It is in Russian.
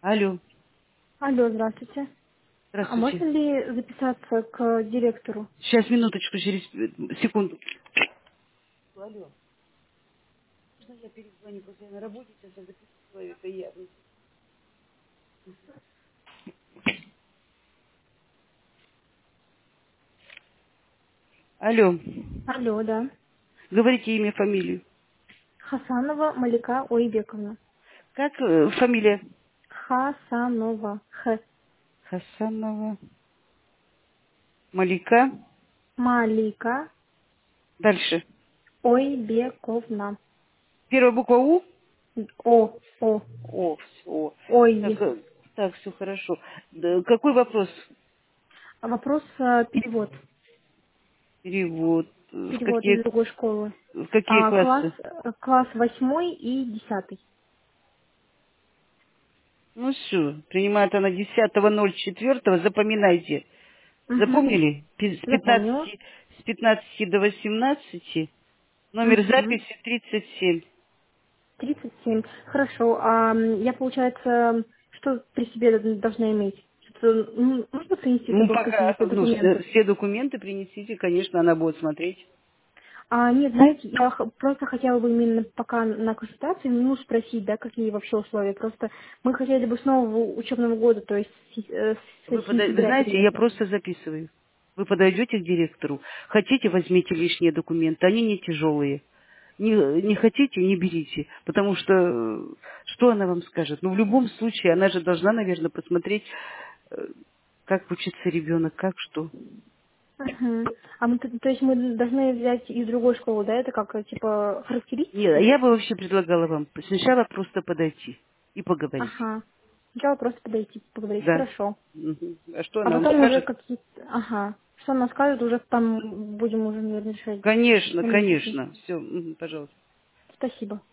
Алло, Алло, здравствуйте. А здравствуйте. можно ли записаться к директору? Сейчас, минуточку, через секунду. Алло, можно я перезвоню, просто я на работе, сейчас я запишу человека, и я... Алло, Алло, да. говорите имя, фамилию. Хасанова Малика Ойбековна. Как фамилия? Хасанова. Хасанова Малика. Малика Дальше. Ойбековна. Первая буква У? О. О, все. Так, Ой. так, все хорошо. Да, какой вопрос? А вопрос перевод. Перевод. Перевод из другой школы. В какие классы? Класс 8 и 10. Ну все, принимает она 10.04, запоминайте. Угу. Запомнили? Запомнила. С 15 до 18, номер Угу. записи 37. 37. Хорошо. А я, получается, что при себе должна иметь? Что-то, нужно принести с Ну, собой пока, какие-то ну, документы? все документы принесите, конечно, она будет смотреть. Нет, знаете, я просто хотела бы именно пока на консультации, ну, спросить, да, какие вообще условия. Просто мы хотели бы с нового учебного года, то есть с Вы сентября знаете, я переехать. просто записываю. Вы подойдете к директору, хотите, возьмите лишние документы, они не тяжелые. Не хотите, не берите, потому что что она вам скажет? Ну, в любом случае, она же должна, наверное, посмотреть, э, как учится ребенок, как что. Мгм. А мы, то есть мы должны взять из другой школы, да, это как, типа, Нет, характеристики? я бы вообще предлагала вам сначала просто подойти и поговорить. Ага. Сначала просто подойти, поговорить, Да. хорошо. Мгм. А что А она вам потом уже скажет? какие-то, ага. Что она скажет, уже там будем уже, наверное, решать Конечно, на месте. конечно. Все, пожалуйста. Спасибо.